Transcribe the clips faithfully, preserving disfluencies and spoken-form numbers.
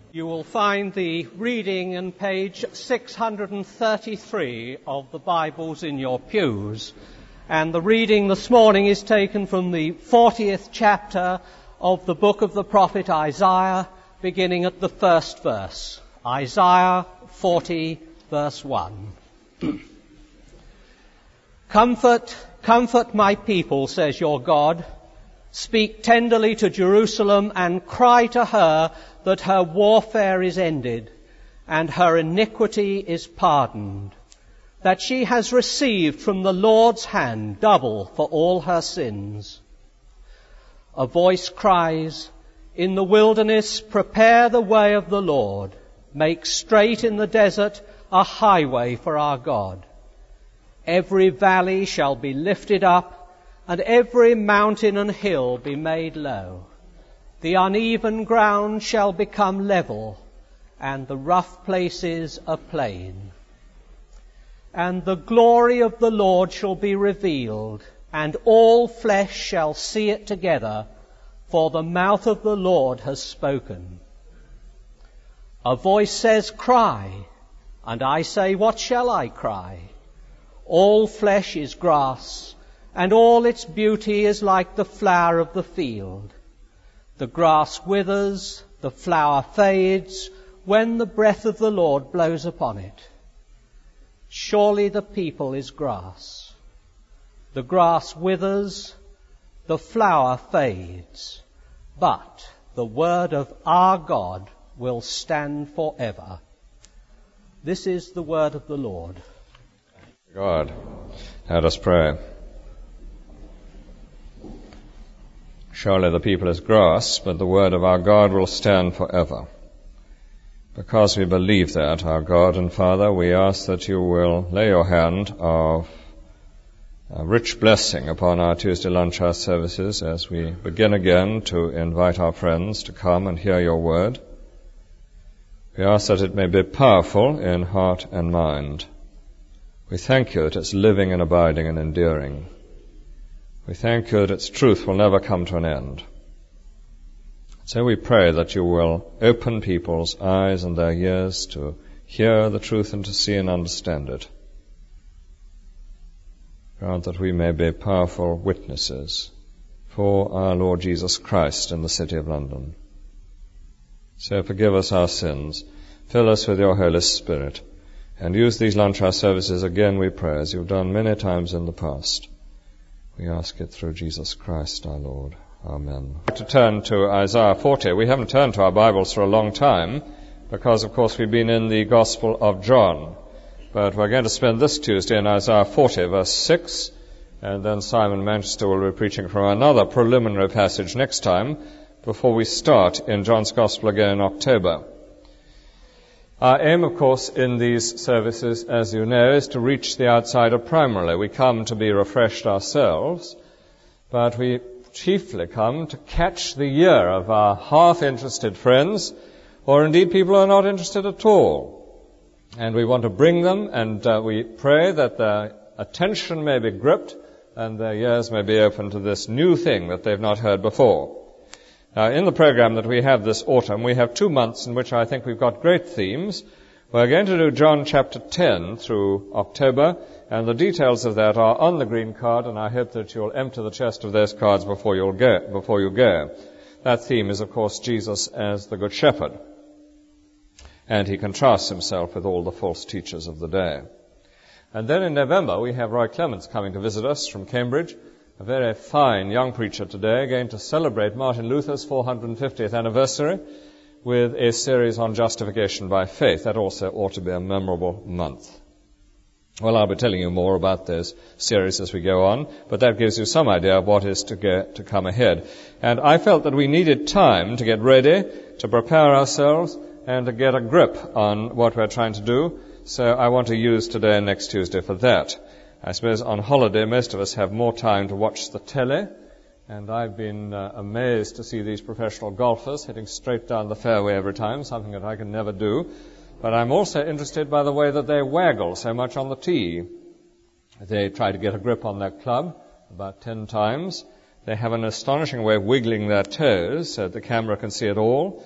You will find the reading in page six hundred thirty-three of the Bibles in your pews. And the reading this morning is taken from the fortieth chapter of the book of the prophet Isaiah, beginning at the first verse. Isaiah forty, verse one. Comfort, comfort my people, says your God. Speak tenderly to Jerusalem and cry to her that her warfare is ended and her iniquity is pardoned, that she has received from the Lord's hand double for all her sins. A voice cries, in the wilderness, prepare the way of the Lord. Make straight in the desert a highway for our God. Every valley shall be lifted up, and every mountain and hill be made low. The uneven ground shall become level, and the rough places a plain. And the glory of the Lord shall be revealed, and all flesh shall see it together, for the mouth of the Lord has spoken. A voice says, cry, and I say, what shall I cry? All flesh is grass, and all its beauty is like the flower of the field. The grass withers, the flower fades, when the breath of the Lord blows upon it. Surely the people is grass. The grass withers, the flower fades, but the word of our God will stand forever. This is the word of the Lord. God, let us pray. Surely the people is grass, but the word of our God will stand forever. Because we believe that, our God and Father, we ask that you will lay your hand of a rich blessing upon our Tuesday lunch hour services as we begin again to invite our friends to come and hear your word. We ask that it may be powerful in heart and mind. We thank you that it's living and abiding and enduring. We thank you that its truth will never come to an end. So we pray that you will open people's eyes and their ears to hear the truth and to see and understand it. Grant that we may be powerful witnesses for our Lord Jesus Christ in the city of London. So forgive us our sins, fill us with your Holy Spirit, and use these lunch hour services again, we pray, as you've done many times in the past. We ask it through Jesus Christ our Lord. Amen. To turn to Isaiah forty. We haven't turned to our Bibles for a long time because, of course, we've been in the Gospel of John. But we're going to spend this Tuesday in Isaiah forty, verse six, and then Simon Manchester will be preaching from another preliminary passage next time before we start in John's Gospel again in October. Our aim, of course, in these services, as you know, is to reach the outsider primarily. We come to be refreshed ourselves, but we chiefly come to catch the ear of our half-interested friends, or indeed people who are not interested at all. And we want to bring them, and uh, we pray that their attention may be gripped and their ears may be open to this new thing that they've not heard before. Now, in the program that we have this autumn, we have two months in which I think we've got great themes. We're going to do John chapter ten through October, and the details of that are on the green card, and I hope that you'll empty the chest of those cards before you'll go, before you go. That theme is, of course, Jesus as the Good Shepherd. And he contrasts himself with all the false teachers of the day. And then in November, we have Roy Clements coming to visit us from Cambridge, a very fine young preacher today, going to celebrate Martin Luther's four hundred fiftieth anniversary with a series on justification by faith. That also ought to be a memorable month. Well, I'll be telling you more about this series as we go on, but that gives you some idea of what is to get to come ahead. And I felt that we needed time to get ready, to prepare ourselves, and to get a grip on what we're trying to do. So I want to use today and next Tuesday for that. I suppose on holiday most of us have more time to watch the telly, and I've been uh, amazed to see these professional golfers hitting straight down the fairway every time, something that I can never do. But I'm also interested by the way that they waggle so much on the tee. They try to get a grip on their club about ten times. They have an astonishing way of wiggling their toes so the camera can see it all.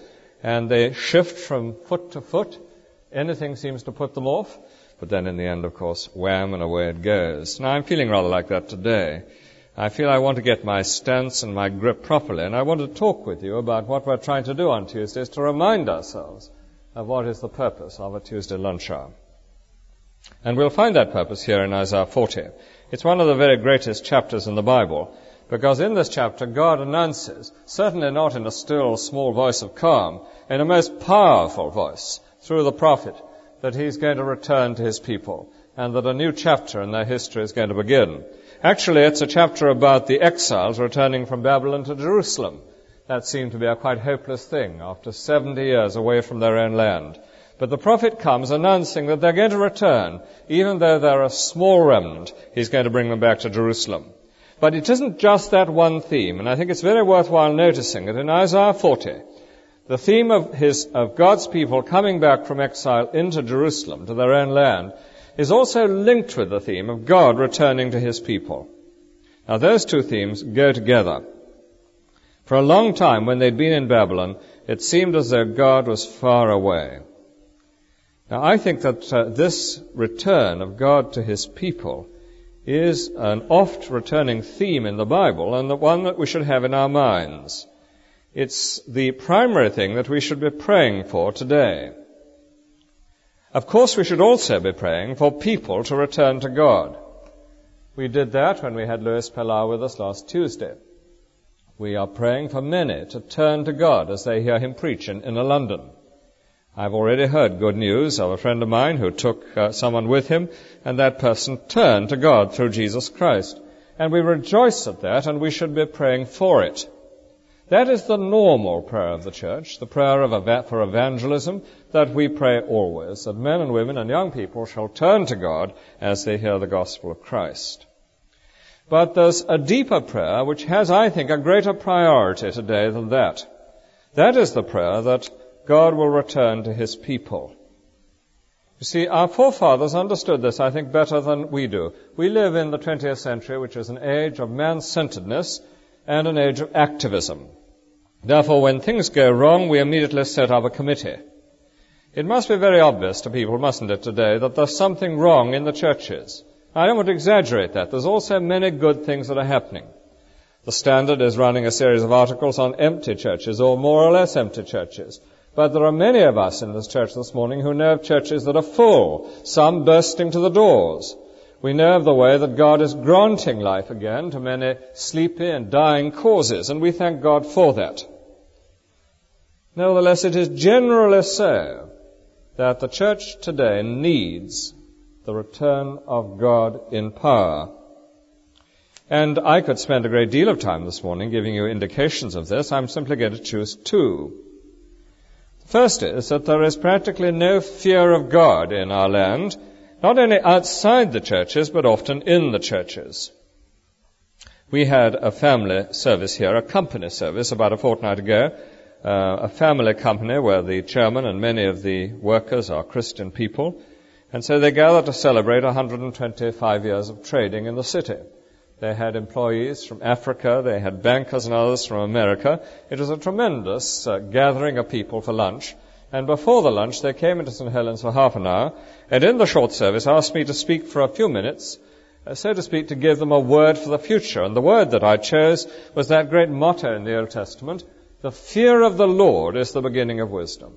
and they shift from foot to foot. Anything seems to put them off. But then in the end, of course, wham, and away it goes. Now, I'm feeling rather like that today. I feel I want to get my stance and my grip properly, and I want to talk with you about what we're trying to do on Tuesdays to remind ourselves of what is the purpose of a Tuesday lunch hour. And we'll find that purpose here in Isaiah forty. It's one of the very greatest chapters in the Bible, because in this chapter God announces, certainly not in a still, small voice of calm, in a most powerful voice, through the prophet, that he's going to return to his people, and that a new chapter in their history is going to begin. Actually, it's a chapter about the exiles returning from Babylon to Jerusalem. That seemed to be a quite hopeless thing after seventy years away from their own land. But the prophet comes announcing that they're going to return, even though they're a small remnant. He's going to bring them back to Jerusalem. But it isn't just that one theme, and I think it's very worthwhile noticing that in Isaiah forty, the theme of his, of God's people coming back from exile into Jerusalem, to their own land, is also linked with the theme of God returning to his people. Now, those two themes go together. For a long time, when they'd been in Babylon, it seemed as though God was far away. Now, I think that uh, this return of God to his people is an oft returning theme in the Bible, and the one that we should have in our minds. It's the primary thing that we should be praying for today. Of course, we should also be praying for people to return to God. We did that when we had Louis Pellar with us last Tuesday. We are praying for many to turn to God as they hear him preach in inner London. I've already heard good news of a friend of mine who took uh, someone with him, and that person turned to God through Jesus Christ. And we rejoice at that, and we should be praying for it. That is the normal prayer of the church, the prayer of eva- for evangelism, that we pray always, that men and women and young people shall turn to God as they hear the gospel of Christ. But there's a deeper prayer which has, I think, a greater priority today than that. That is the prayer that God will return to his people. You see, our forefathers understood this, I think, better than we do. We live in the twentieth century, which is an age of man-centeredness and an age of activism. Therefore, when things go wrong, we immediately set up a committee. It must be very obvious to people, mustn't it, today, that there's something wrong in the churches. I don't want to exaggerate that. There's also many good things that are happening. The Standard is running a series of articles on empty churches, or more or less empty churches. But there are many of us in this church this morning who know of churches that are full, some bursting to the doors. We know of the way that God is granting life again to many sleepy and dying causes, and we thank God for that. Nevertheless, it is generally so that the church today needs the return of God in power. And I could spend a great deal of time this morning giving you indications of this. I'm simply going to choose two. The first is that there is practically no fear of God in our land, not only outside the churches, but often in the churches. We had a family service here, a company service, about a fortnight ago, uh, a family company where the chairman and many of the workers are Christian people, and so they gathered to celebrate one hundred twenty-five years of trading in the city. They had employees from Africa, they had bankers and others from America. It was a tremendous uh, gathering of people for lunch. And before the lunch, they came into Saint Helens for half an hour, and in the short service asked me to speak for a few minutes, uh, so to speak, to give them a word for the future. And the word that I chose was that great motto in the Old Testament, the fear of the Lord is the beginning of wisdom.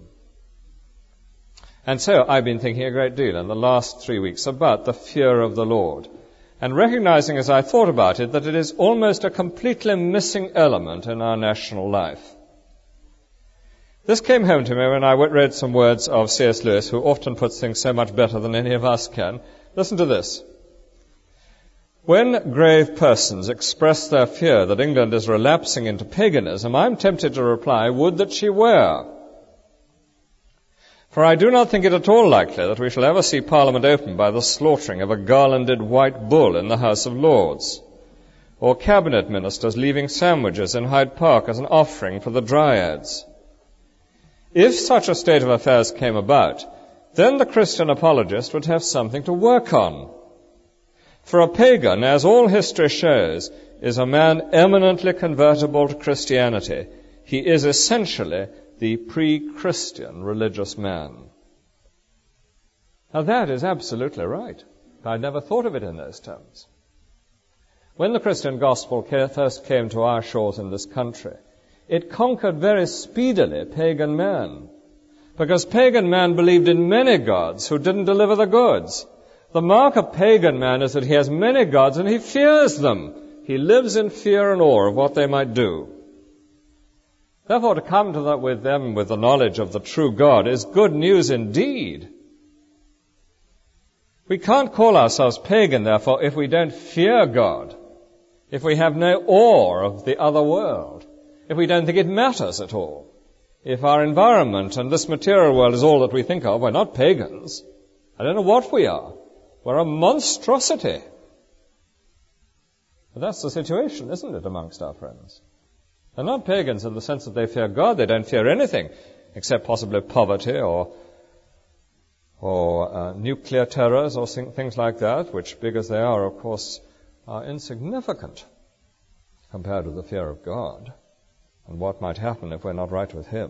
And so I've been thinking a great deal in the last three weeks about the fear of the Lord, and recognizing as I thought about it that it is almost a completely missing element in our national life. This came home to me when I read some words of C S Lewis, who often puts things so much better than any of us can. Listen to this. When grave persons express their fear that England is relapsing into paganism, I'm tempted to reply, would that she were. For I do not think it at all likely that we shall ever see Parliament opened by the slaughtering of a garlanded white bull in the House of Lords, or cabinet ministers leaving sandwiches in Hyde Park as an offering for the Dryads. If such a state of affairs came about, then the Christian apologist would have something to work on. For a pagan, as all history shows, is a man eminently convertible to Christianity. He is essentially the pre-Christian religious man. Now that is absolutely right. I never thought of it in those terms. When the Christian gospel first came to our shores in this country, it conquered very speedily pagan man, because pagan man believed in many gods who didn't deliver the goods. The mark of pagan man is that he has many gods and he fears them. He lives in fear and awe of what they might do. Therefore, to come to that with them with the knowledge of the true God is good news indeed. We can't call ourselves pagan, therefore, if we don't fear God, if we have no awe of the other world, if we don't think it matters at all. If our environment and this material world is all that we think of, we're not pagans. I don't know what we are. We're a monstrosity. But that's the situation, isn't it, amongst our friends? They're not pagans in the sense that they fear God. They don't fear anything, except possibly poverty or or uh, nuclear terrors or things like that, which, big as they are, of course, are insignificant compared with the fear of God and what might happen if we're not right with Him.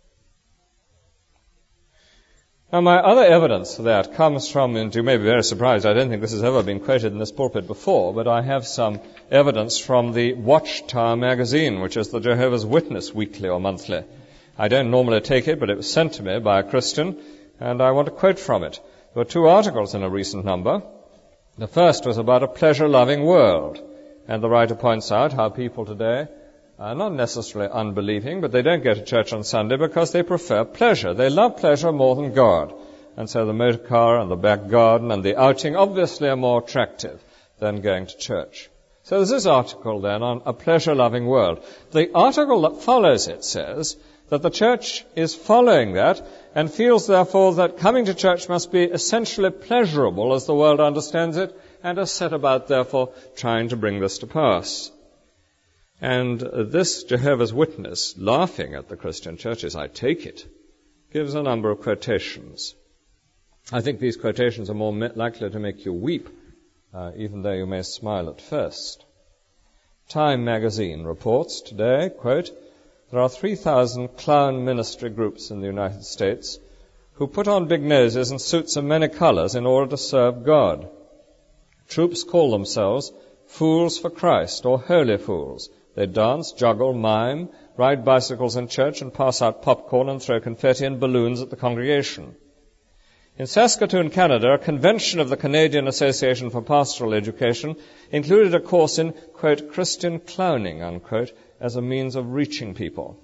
Now, my other evidence for that comes from, and you may be very surprised, I don't think this has ever been quoted in this pulpit before, but I have some evidence from the Watchtower magazine, which is the Jehovah's Witness weekly or monthly. I don't normally take it, but it was sent to me by a Christian, and I want to quote from it. There were two articles in a recent number. The first was about a pleasure-loving world, and the writer points out how people today are not necessarily unbelieving, but they don't go to church on Sunday because they prefer pleasure. They love pleasure more than God. And so the motor car and the back garden and the outing obviously are more attractive than going to church. So there's this article then on a pleasure-loving world. The article that follows it says that the church is following that and feels therefore that coming to church must be essentially pleasurable as the world understands it, and has set about therefore trying to bring this to pass. And this Jehovah's Witness, laughing at the Christian churches, I take it, gives a number of quotations. I think these quotations are more likely to make you weep, uh, even though you may smile at first. Time magazine reports today, quote, there are three thousand clown ministry groups in the United States who put on big noses and suits of many colors in order to serve God. Troops call themselves Fools for Christ or Holy Fools. They dance, juggle, mime, ride bicycles in church, and pass out popcorn and throw confetti and balloons at the congregation. In Saskatoon, Canada, a convention of the Canadian Association for Pastoral Education included a course in, quote, Christian clowning, unquote, as a means of reaching people.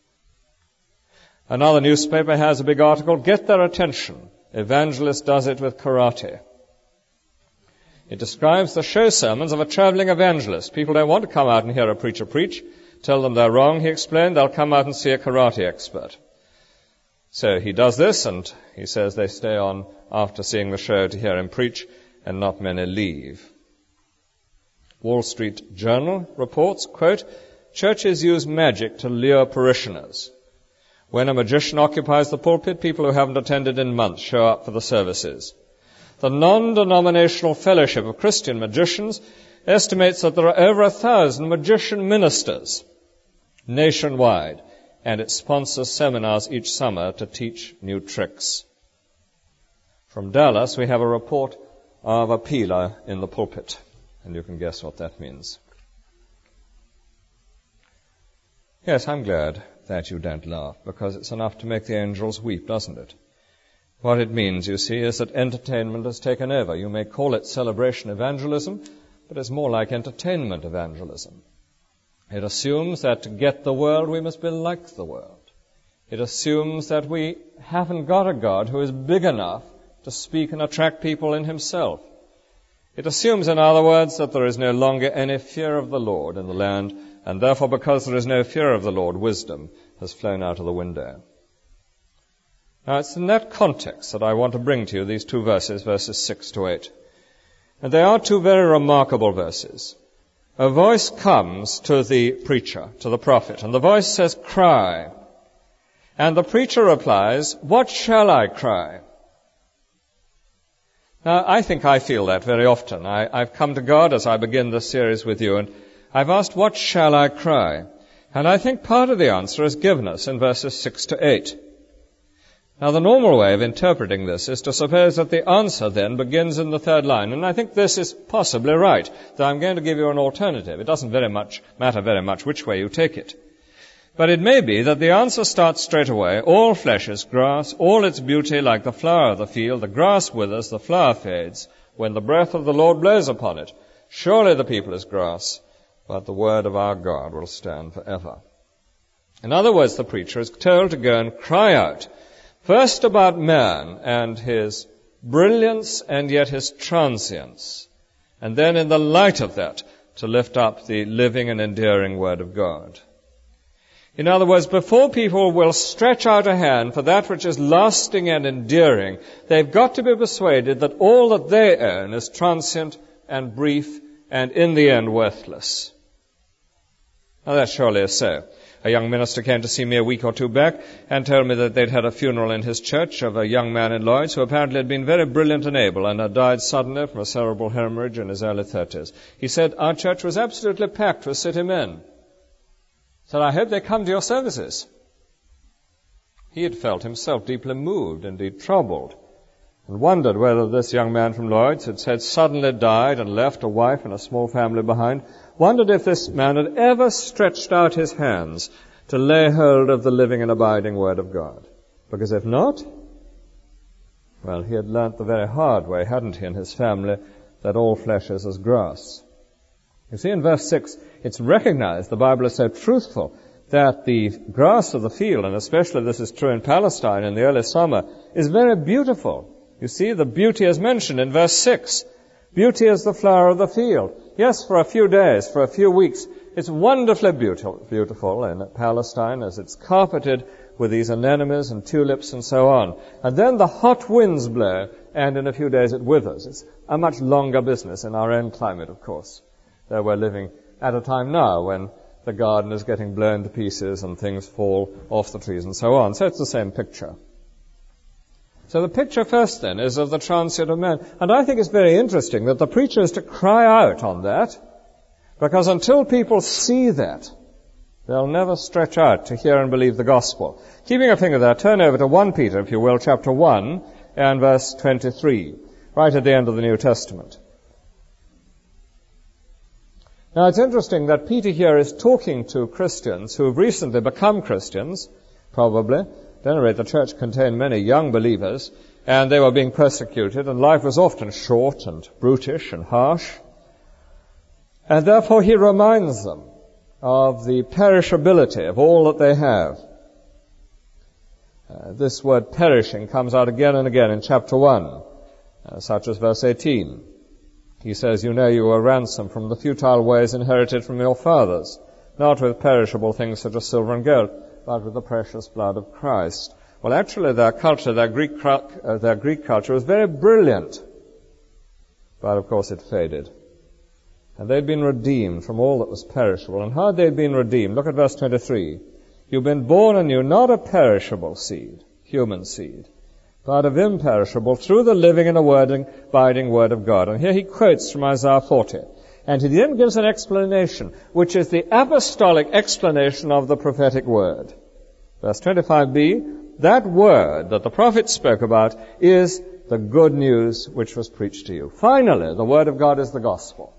Another newspaper has a big article, Get Their Attention. Evangelist does it with karate. It describes the show sermons of a traveling evangelist. People don't want to come out and hear a preacher preach. Tell them they're wrong, he explained. They'll come out and see a karate expert. So he does this, and he says they stay on after seeing the show to hear him preach, and not many leave. Wall Street Journal reports, quote, churches use magic to lure parishioners. When a magician occupies the pulpit, people who haven't attended in months show up for the services. The non-denominational fellowship of Christian magicians estimates that there are over a thousand magician ministers nationwide, and it sponsors seminars each summer to teach new tricks. From Dallas, we have a report of a peeler in the pulpit, and you can guess what that means. Yes, I'm glad that you don't laugh, because it's enough to make the angels weep, doesn't it? What it means, you see, is that entertainment has taken over. You may call it celebration evangelism, but it's more like entertainment evangelism. It assumes that to get the world, we must be like the world. It assumes that we haven't got a God who is big enough to speak and attract people in himself. It assumes, in other words, that there is no longer any fear of the Lord in the land, and therefore, because there is no fear of the Lord, wisdom has flown out of the window. Now, it's in that context that I want to bring to you these two verses, verses six to eight. And they are two very remarkable verses. A voice comes to the preacher, to the prophet, and the voice says, cry. And the preacher replies, what shall I cry? Now, I think I feel that very often. I, I've come to God as I begin this series with you, and I've asked, what shall I cry? And I think part of the answer is given us in verses six to eight. Now, the normal way of interpreting this is to suppose that the answer then begins in the third line, and I think this is possibly right, though I'm going to give you an alternative. It doesn't very much matter very much which way you take it. But it may be that the answer starts straight away, all flesh is grass, all its beauty like the flower of the field, the grass withers, the flower fades, when the breath of the Lord blows upon it. Surely the people is grass, but the word of our God will stand forever. In other words, the preacher is told to go and cry out, first about man and his brilliance and yet his transience, and then in the light of that to lift up the living and enduring Word of God. In other words, before people will stretch out a hand for that which is lasting and enduring, they've got to be persuaded that all that they own is transient and brief and in the end worthless. Now that surely is so. A young minister came to see me a week or two back and told me that they'd had a funeral in his church of a young man in Lloyd's who apparently had been very brilliant and able and had died suddenly from a cerebral hemorrhage in his early thirties. He said, our church was absolutely packed with city men. He said, I hope they come to your services. He had felt himself deeply moved, indeed troubled, and wondered whether this young man from Lloyd's had said suddenly died and left a wife and a small family behind, wondered if this man had ever stretched out his hands to lay hold of the living and abiding Word of God. Because if not, well, he had learnt the very hard way, hadn't he, in his family, that all flesh is as grass. You see, in verse six, it's recognized, the Bible is so truthful, that the grass of the field, and especially this is true in Palestine in the early summer, is very beautiful. You see, the beauty is mentioned in verse six. Beauty is the flower of the field. Yes, for a few days, for a few weeks, it's wonderfully beautiful, beautiful in Palestine as it's carpeted with these anemones and tulips and so on. And then the hot winds blow, and in a few days it withers. It's a much longer business in our own climate, of course. Though we're living at a time now when the garden is getting blown to pieces and things fall off the trees and so on. So it's the same picture. So the picture first then is of the transient of man. And I think it's very interesting that the preacher is to cry out on that, because until people see that, they'll never stretch out to hear and believe the gospel. Keeping your finger there, turn over to First Peter, if you will, chapter one and verse twenty-three, right at the end of the New Testament. Now it's interesting that Peter here is talking to Christians who have recently become Christians, probably. At any rate, the church contained many young believers, and they were being persecuted, and life was often short and brutish and harsh. And therefore he reminds them of the perishability of all that they have. Uh, this word perishing comes out again and again in chapter one, uh, such as verse eighteen. He says, you know you were ransomed from the futile ways inherited from your fathers, not with perishable things such as silver and gold, but with the precious blood of Christ. Well, actually, their culture, their Greek, uh, their Greek culture was very brilliant. But, of course, it faded. And they'd been redeemed from all that was perishable. And how had they been redeemed? Look at verse twenty-three. You've been born anew, not a perishable seed, human seed, but of imperishable, through the living and abiding Word of God. And here he quotes from Isaiah forty. And he then gives an explanation, which is the apostolic explanation of the prophetic word. Verse twenty-five b, that word that the prophet spoke about is the good news which was preached to you. Finally, the Word of God is the gospel.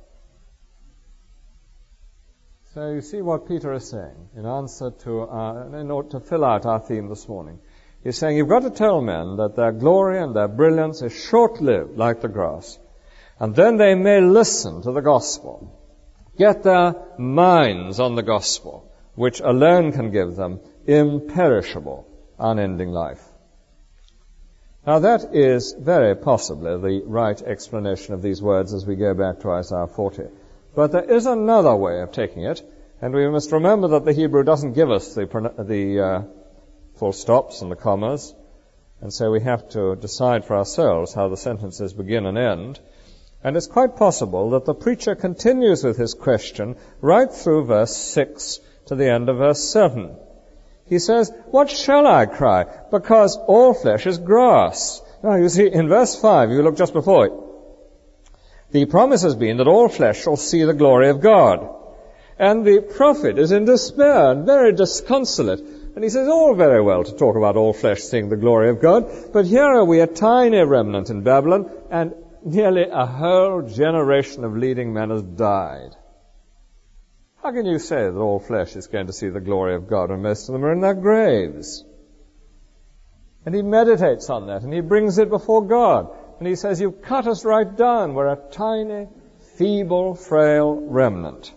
So you see what Peter is saying in answer to, our, in order to fill out our theme this morning. He's saying you've got to tell men that their glory and their brilliance is short-lived like the grass. And then they may listen to the gospel, get their minds on the gospel, which alone can give them imperishable, unending life. Now that is very possibly the right explanation of these words as we go back to Isaiah forty. But there is another way of taking it, and we must remember that the Hebrew doesn't give us the, the uh, full stops and the commas, and so we have to decide for ourselves how the sentences begin and end. And it's quite possible that the preacher continues with his question right through verse six to the end of verse seven. He says, what shall I cry? Because all flesh is grass. Now, you see, in verse five, you look just before it, the promise has been that all flesh shall see the glory of God. And the prophet is in despair and very disconsolate. And he says, all very well to talk about all flesh seeing the glory of God, but here are we, a tiny remnant in Babylon, and nearly a whole generation of leading men has died. How can you say that all flesh is going to see the glory of God when most of them are in their graves? And he meditates on that, and he brings it before God. And he says, you've cut us right down. We're a tiny, feeble, frail remnant.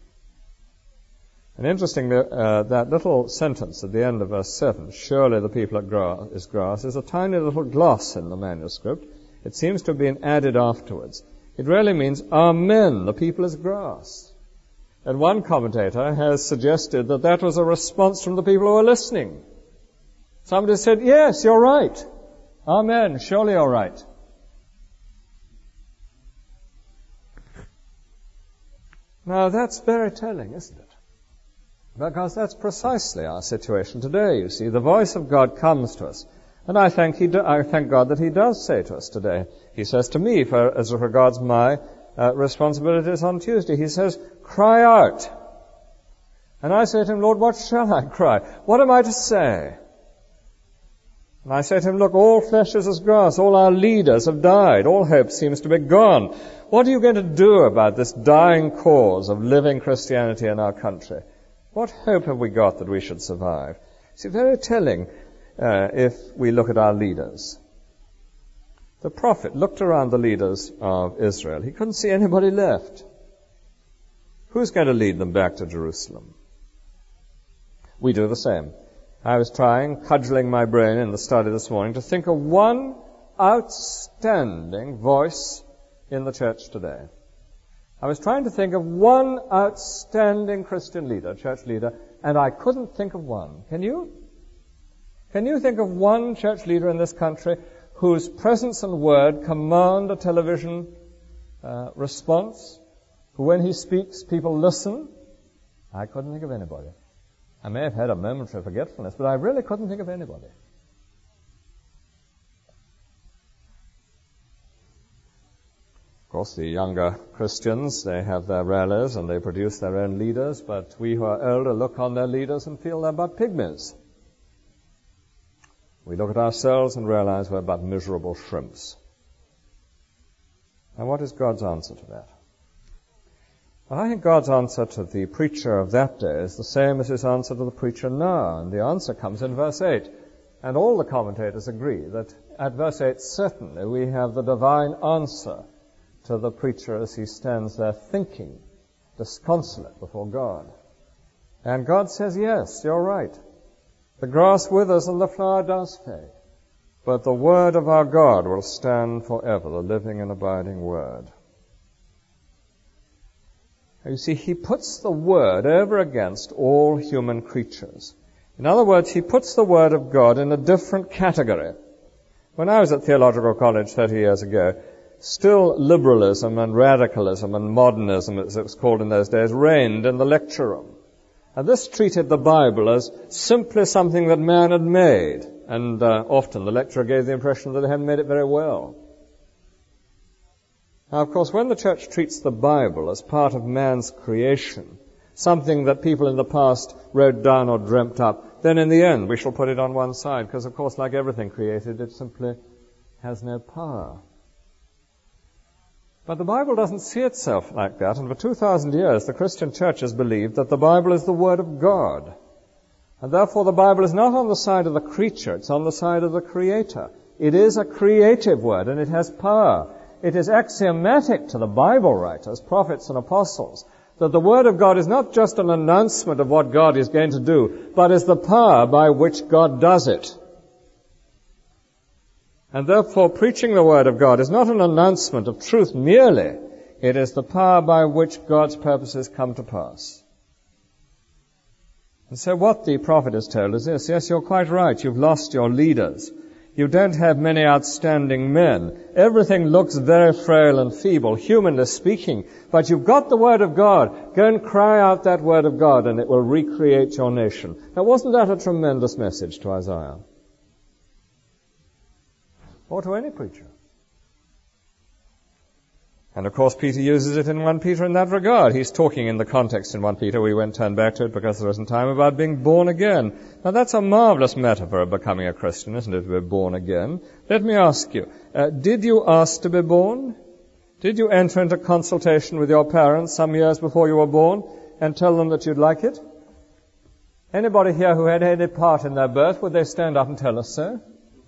And interestingly, uh, that little sentence at the end of verse seven, surely the people at grass, is grass, is a tiny little gloss in the manuscript. It seems to have been added afterwards. It really means, amen, the people is grass. And one commentator has suggested that that was a response from the people who were listening. Somebody said, yes, you're right. Amen, surely you're right. Now that's very telling, isn't it? Because that's precisely our situation today, you see. The voice of God comes to us. And I thank, he do, I thank God that he does say to us today. He says to me, for, as regards my uh, responsibilities on Tuesday, he says, cry out. And I say to him, Lord, what shall I cry? What am I to say? And I say to him, look, all flesh is as grass. All our leaders have died. All hope seems to be gone. What are you going to do about this dying cause of living Christianity in our country? What hope have we got that we should survive? It's very telling uh, if we look at our leaders. The prophet looked around the leaders of Israel. He couldn't see anybody left. Who's going to lead them back to Jerusalem? We do the same. I was trying, cudgeling my brain in the study this morning, to think of one outstanding voice in the church today. I was trying to think of one outstanding Christian leader, church leader, and I couldn't think of one. Can you? Can you think of one church leader in this country whose presence and word command a television uh, response? Who, when he speaks, people listen? I couldn't think of anybody. I may have had a momentary forgetfulness, but I really couldn't think of anybody. Of course, the younger Christians, they have their rallies and they produce their own leaders, but we who are older look on their leaders and feel they're but pygmies. We look at ourselves and realize we're but miserable shrimps. Now, what is God's answer to that? Well, I think God's answer to the preacher of that day is the same as his answer to the preacher now, and the answer comes in verse eight. And all the commentators agree that at verse eight, certainly, we have the divine answer to the preacher as he stands there thinking, disconsolate before God. And God says, yes, you're right. The grass withers and the flower does fade, but the word of our God will stand forever, the living and abiding word. You see, he puts the word over against all human creatures. In other words, he puts the word of God in a different category. When I was at theological college thirty years ago, still liberalism and radicalism and modernism, as it was called in those days, reigned in the lecture room. And this treated the Bible as simply something that man had made. And uh, often the lecturer gave the impression that he hadn't made it very well. Now, of course, when the church treats the Bible as part of man's creation, something that people in the past wrote down or dreamt up, then in the end we shall put it on one side, because, of course, like everything created, it simply has no power. But the Bible doesn't see itself like that, and for two thousand years the Christian church has believed that the Bible is the Word of God. And therefore the Bible is not on the side of the creature, it's on the side of the Creator. It is a creative word, and it has power. It is axiomatic to the Bible writers, prophets and apostles, that the Word of God is not just an announcement of what God is going to do, but is the power by which God does it. And therefore, preaching the Word of God is not an announcement of truth merely. It is the power by which God's purposes come to pass. And so what the prophet is told is this: yes, you're quite right, you've lost your leaders. You don't have many outstanding men. Everything looks very frail and feeble, humanly speaking. But you've got the Word of God. Go and cry out that Word of God, and it will recreate your nation. Now, wasn't that a tremendous message to Isaiah? Or to any preacher? And of course Peter uses it in First Peter in that regard. He's talking in the context in First Peter, we won't turn back to it because there isn't time, about being born again. Now that's a marvelous metaphor of becoming a Christian, isn't it, to be born again? Let me ask you, uh, did you ask to be born? Did you enter into consultation with your parents some years before you were born and tell them that you'd like it? Anybody here who had any part in their birth, would they stand up and tell us so?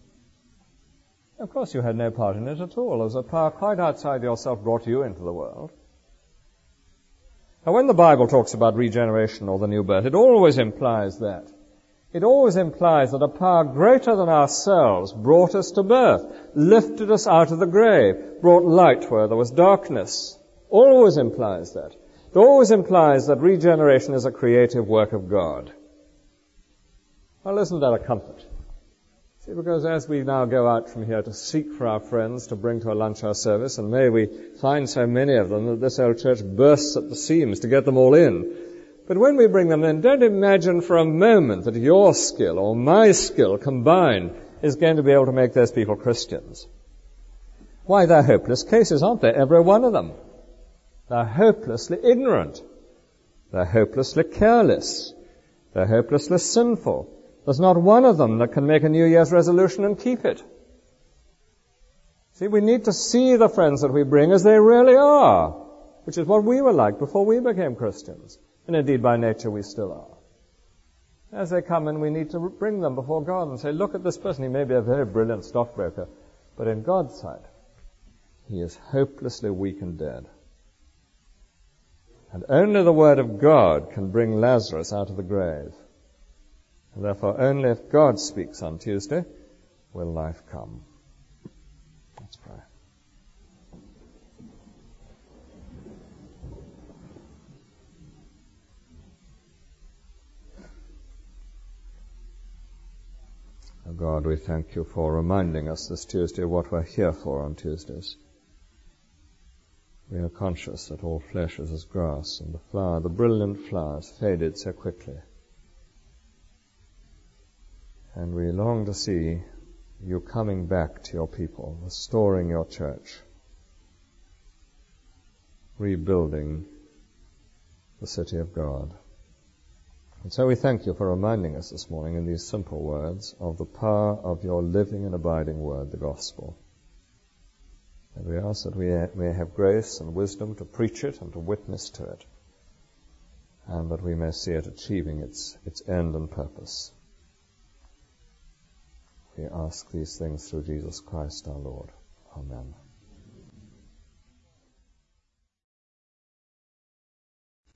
Of course you had no part in it at all. It was a power quite outside yourself brought you into the world. Now when the Bible talks about regeneration or the new birth, it always implies that. It always implies that a power greater than ourselves brought us to birth, lifted us out of the grave, brought light where there was darkness. Always implies that. It always implies that regeneration is a creative work of God. Well, isn't that a comfort? See, because as we now go out from here to seek for our friends to bring to a lunch hour service, and may we find so many of them that this old church bursts at the seams to get them all in. But when we bring them in, don't imagine for a moment that your skill or my skill combined is going to be able to make those people Christians. Why, they're hopeless cases, aren't they? Every one of them. They're hopelessly ignorant. They're hopelessly careless. They're hopelessly sinful. There's not one of them that can make a New Year's resolution and keep it. See, we need to see the friends that we bring as they really are, which is what we were like before we became Christians. And indeed, by nature, we still are. As they come in, we need to bring them before God and say, look at this person. He may be a very brilliant stockbroker, but in God's sight, he is hopelessly weak and dead. And only the Word of God can bring Lazarus out of the grave. And therefore, only if God speaks on Tuesday will life come. Let's pray. Oh God, we thank you for reminding us this Tuesday of what we're here for on Tuesdays. We are conscious that all flesh is as grass, and the flower, the brilliant flowers, faded so quickly. And we long to see you coming back to your people, restoring your church, rebuilding the city of God. And so we thank you for reminding us this morning in these simple words of the power of your living and abiding word, the gospel. And we ask that we may have grace and wisdom to preach it and to witness to it, and that we may see it achieving its, its end and purpose. We ask these things through Jesus Christ our Lord. Amen.